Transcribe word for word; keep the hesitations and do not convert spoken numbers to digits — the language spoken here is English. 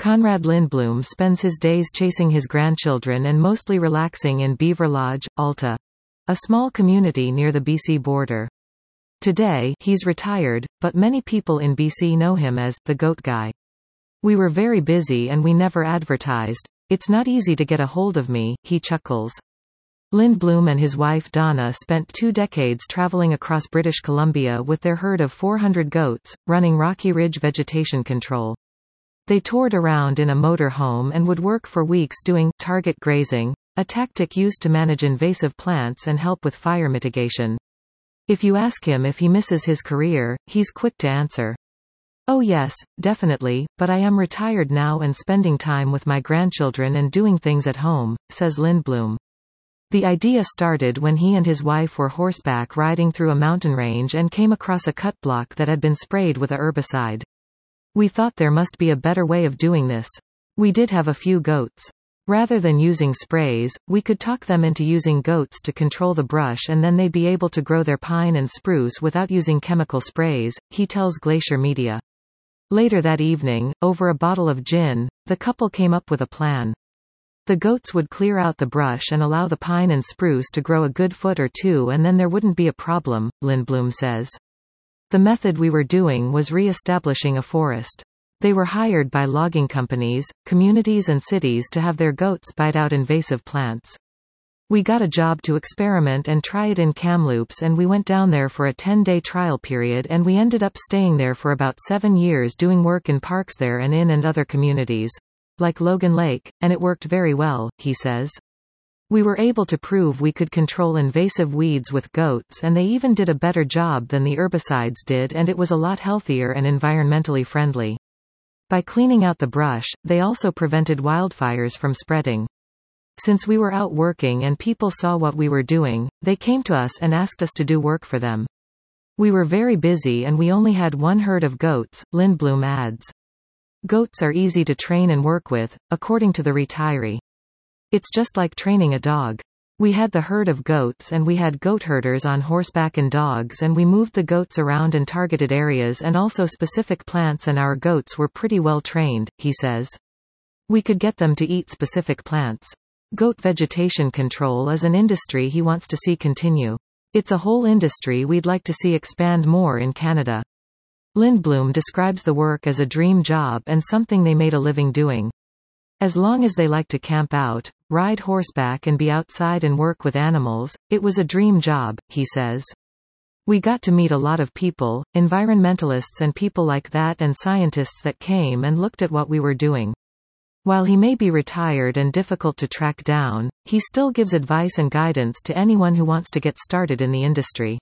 Conrad Lindblom spends his days chasing his grandchildren and mostly relaxing in Beaver Lodge, Alta, a small community near the B C border. Today, he's retired, but many people in B C know him as the Goat Guy. We were very busy and we never advertised. It's not easy to get a hold of me, he chuckles. Lindblom and his wife Donna spent two decades traveling across British Columbia with their herd of four hundred goats, running Rocky Ridge vegetation control. They toured around in a motor home and would work for weeks doing target grazing, a tactic used to manage invasive plants and help with fire mitigation. If you ask him if he misses his career, he's quick to answer. "Oh yes, definitely, but I am retired now and spending time with my grandchildren and doing things at home," says Lindblom. The idea started when he and his wife were horseback riding through a mountain range and came across a cut block that had been sprayed with a herbicide. We thought there must be a better way of doing this. We did have a few goats. Rather than using sprays, we could talk them into using goats to control the brush and then they'd be able to grow their pine and spruce without using chemical sprays, he tells Glacier Media. Later that evening, over a bottle of gin, the couple came up with a plan. The goats would clear out the brush and allow the pine and spruce to grow a good foot or two and then there wouldn't be a problem, Lindblom says. The method we were doing was re-establishing a forest. They were hired by logging companies, communities and cities to have their goats bite out invasive plants. We got a job to experiment and try it in Kamloops and we went down there for a ten-day trial period and we ended up staying there for about seven years doing work in parks there and in and other communities, like Logan Lake, and it worked very well, he says. We were able to prove we could control invasive weeds with goats and they even did a better job than the herbicides did and it was a lot healthier and environmentally friendly. By cleaning out the brush, they also prevented wildfires from spreading. Since we were out working and people saw what we were doing, they came to us and asked us to do work for them. We were very busy and we only had one herd of goats, Lindblom adds. Goats are easy to train and work with, according to the retiree. It's just like training a dog. We had the herd of goats and we had goat herders on horseback and dogs and we moved the goats around in targeted areas and also specific plants and our goats were pretty well trained, he says. We could get them to eat specific plants. Goat vegetation control is an industry he wants to see continue. It's a whole industry we'd like to see expand more in Canada. Lindblom describes the work as a dream job and something they made a living doing. As long as they like to camp out, ride horseback and be outside and work with animals, it was a dream job, he says. We got to meet a lot of people, environmentalists and people like that and scientists that came and looked at what we were doing. While he may be retired and difficult to track down, he still gives advice and guidance to anyone who wants to get started in the industry.